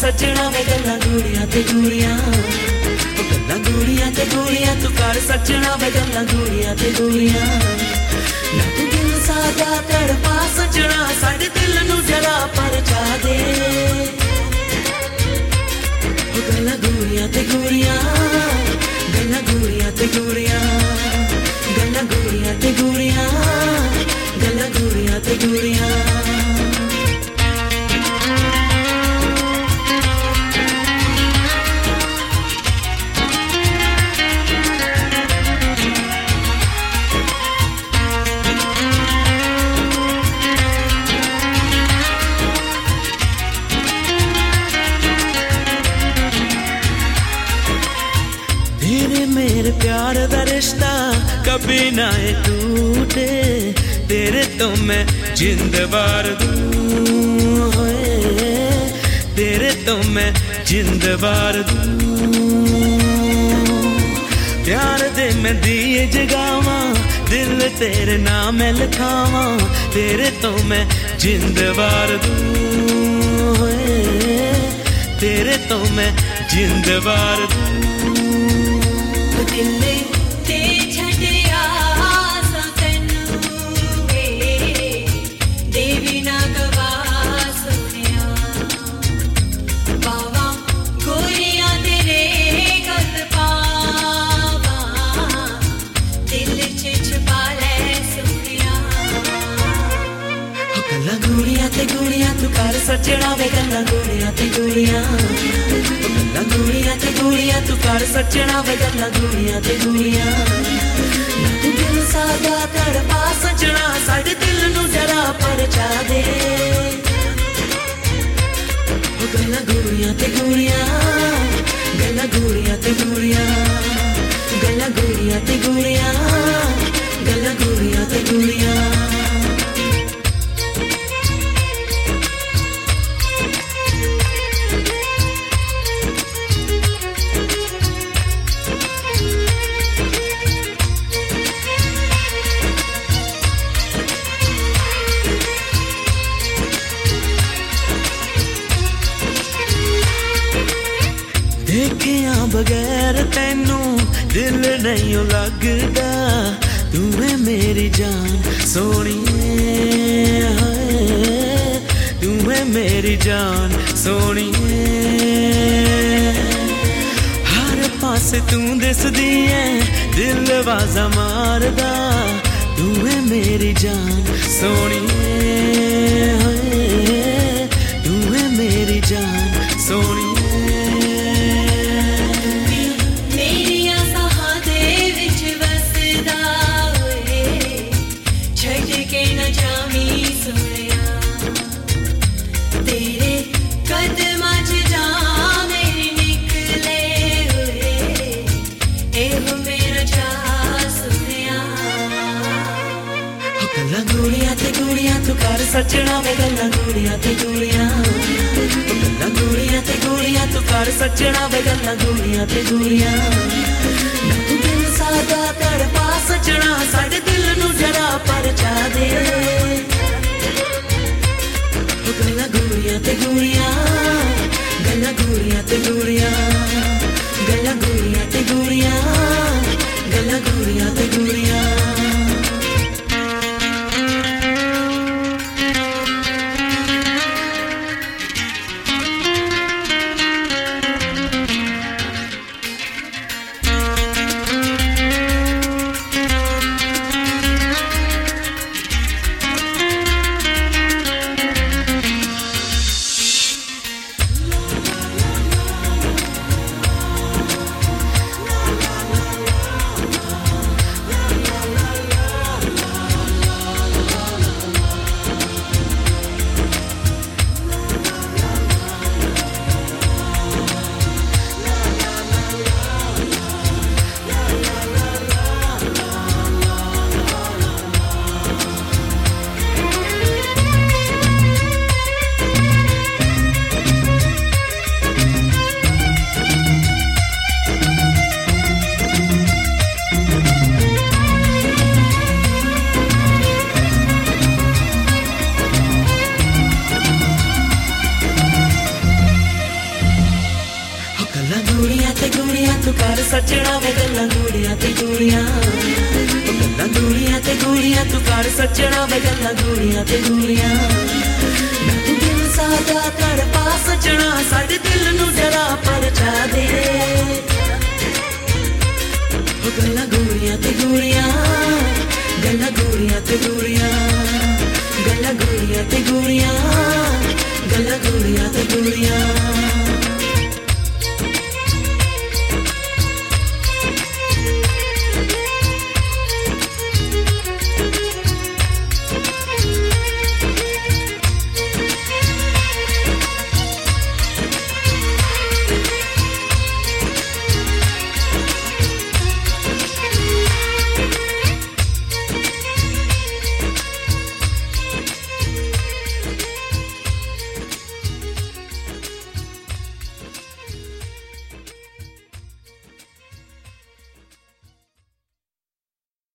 सजना वे गल्लां गूड़ियां ते गूड़ियां, गल्लां गूड़ियां ते गूड़ियां तू कर सजना वे गल्लां गूड़ियां ते गूड़ियां। ना तू दिल सादा तड़पा सजना, साडे दिल नू जरा परचा दे। गल्लां गूड़ियां ते गूड़ियां, गल्लां गूड़ियां ते गूड़ियां, गल्लां गूड़ियां ते गूड़ियां, गल्लां गूड़ियां ते गूड़ियां। मेरे प्यार दा रिश्ता कभी ना टूटे, तेरे तो मैं जिंद वार दूं, तेरे तो मैं जिंद वार दूं। प्यार दे मैं दिए जगावा, दिल तेरे नाम लिखावा, तेरे तो मैं जिंद वार दूं, तेरे तो मैं जिंद वार दूं। दिले ते छड़िया सो तैनू वे, देवी ना गवा सुनिया। बावा गोरियां तेरे गल पावा, दिल च छुपा ले सुनिया। गल्लां गूड़ियां ते गूड़ियां तू कर सजना वे गल्लां गूड़ियां ते गूड़ियां, गल्लां गूड़ियां ते गूड़ियां तू कर सजना वे गल्लां गूड़ियां ते गूड़ियां। ना तू दिल सादा तड़पा सजना, साडे दिल नू जरा परचा दे। गल्लां गूड़ियां ते गूड़ियां, गल्लां गूड़ियां ते गूड़ियां, गल्लां गूड़ियां ते गूड़ियां, गल्लां गूड़ियां ते गूड़ियां। देखिया बगैर तैनू दिल नहीं लगदा, तू है मेरी जान सोनिए, तू है मेरी जान सोनिए। हर पासे तू दिसदी है, दिल आवाज़ा मारदा, तू है मेरी जान सोनिए, तू है मेरी जान सोनिए। गल्लां गूड़ियां ते गूड़ियां तू कर सजना वे गल्लां गूड़ियां ते गूड़ियां, गल्लां गूड़ियां ते गूड़ियां तू कर सजना वे गल्लां गूड़ियां ते गूड़ियां। ना तू दिल सादा तड़पा सजना, साडे दिल नू जरा परचा दे। गल्लां गूड़ियां ते गूड़ियां, गल्लां गूड़ियां ते गूड़ियां, गल्लां गूड़ियां ते गूड़ियां, गल्लां गूड़ियां ते गूड़ियां। ਗੂੜੀਆਂ ਤੂੰ ਕਰ ਸੱਜਣਾ ਵੇ ਗੱਲਾਂ ਗੂੜੀਆਂ ਤੇ ਗੂੜੀਆਂ ਨਾ ਤੂੰ ਦਿਲ ਸਾਦਾ ਕਰ ਪਾ ਸੱਜਣਾ ਸਾਡੇ ਦਿਲ ਨੂੰ ਜਰਾ ਪਰਚਾ ਦੇ ਗੱਲਾਂ ਗੂੜੀਆਂ ਤੇ ਗੂੜੀਆਂ ਗੱਲਾਂ ਗੂੜੀਆਂ ਤੇ ਗੂੜੀਆਂ ਗੱਲਾਂ ਗੂੜੀਆਂ ਤੇ ਗੂੜੀਆਂ ਗੱਲਾਂ ਗੂੜੀਆਂ ਤੇ ਗੂੜੀਆਂ